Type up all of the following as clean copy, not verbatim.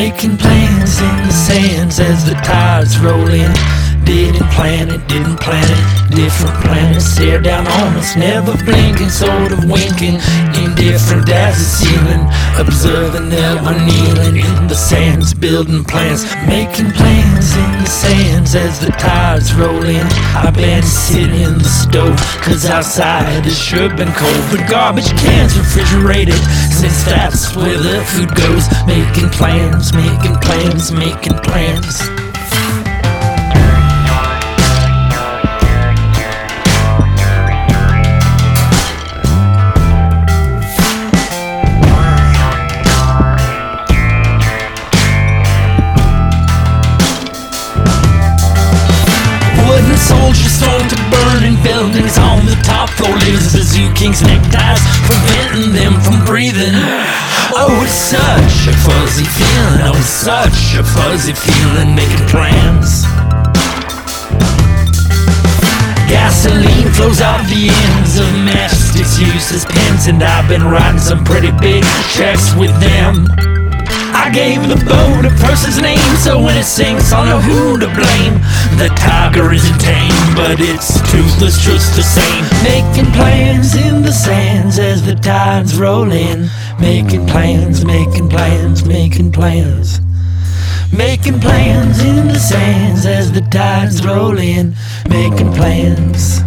making plans in the sands as the tides roll in. Didn't plan it, different planets stare down on us, never blinking, sort of winking, indifferent as the ceiling, observing, never kneeling in the sands, building plans, making plans in the sands as the tides roll in. I've been sitting in the stove, cause outside has sure been cold, but garbage cans refrigerated, since that's where the food goes, making plans, making plans, making plans. Wooden soldiers thrown to burning buildings on the top floor, lives the Zoo King's neckties, preventing them from breathing. Oh, it's such a fuzzy feeling, oh, it's such a fuzzy feeling, making plans. Gasoline flows out the ends of matchsticks used as pens, and I've been writing some pretty big checks with them. I gave the boat a person's name, so when it sinks I'll know who to blame. The tiger isn't tame, but it's toothless just the same. Making plans in the sands as the tides roll in. Making plans, making plans, making plans. Making plans in the sands as the tides roll in. Making plans.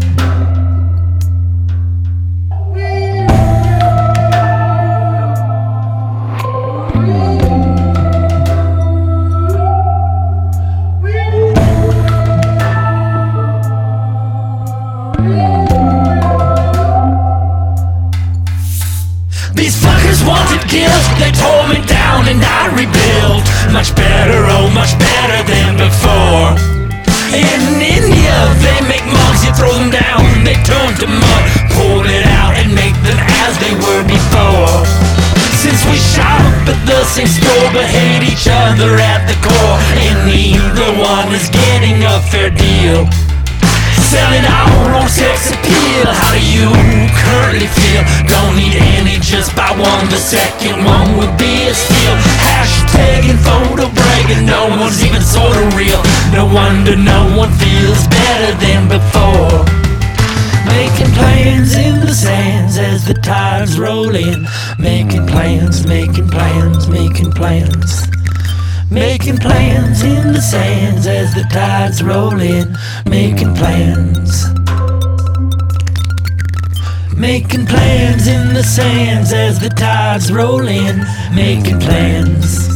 These fuckers wanted guilt, they tore me down and I rebuilt. Much better, oh much better than before. In India they make mugs, you throw them down, they turn to mud, pull it out and make them as they were before. Since we shop at the same store but hate each other at the core, and neither one is getting a fair deal. Selling our own sex appeal, how do you currently feel? Don't need any, just buy one, the second one will be a steal. Hashtagging, photo bragging, no one's even sorta real. No wonder no one feels better than before. Making plans in the sands as the tides roll in. Making plans, making plans, making plans. Making plans in the sands as the tides roll in. Making plans. Making plans in the sands as the tides roll in. Making plans.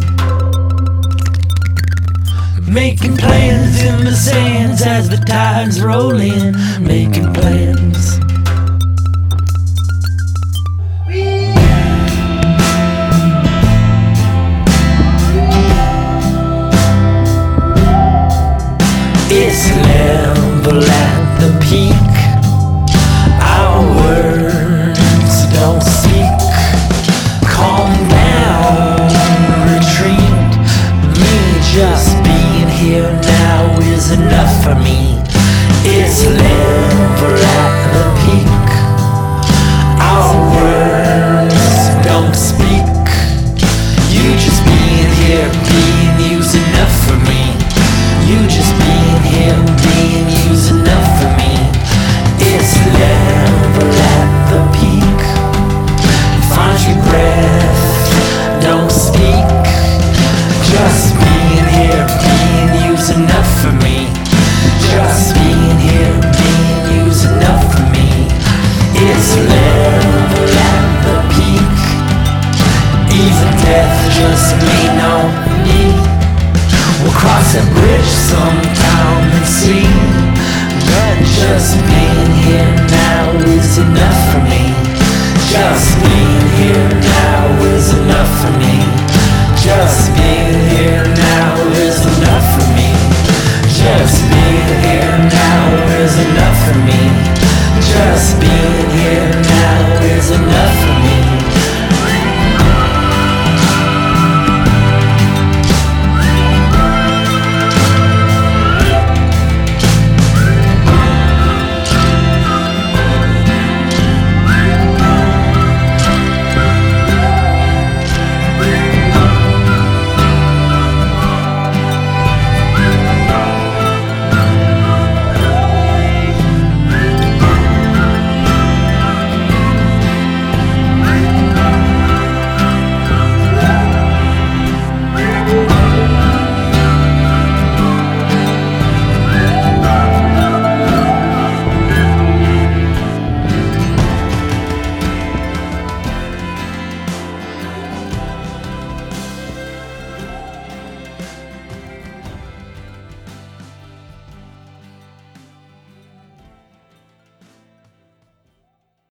Making plans in the sands as the tides roll in. Making plans. It's level at the peak. Our words don't speak. Calm down, retreat. Me just being here now is enough for me. It's level at the peak. Our words don't speak. You just being here, being you's enough for me. You just being here, being you's enough for me. It's level at the peak. Find your breath, don't speak. Just being here, being you's enough for me. Just being here, being you's enough for me. It's level at the peak. Even death just lean on me. We'll cross that bridge sometime and see. But just being here now is enough for me. Just being here now is enough for me.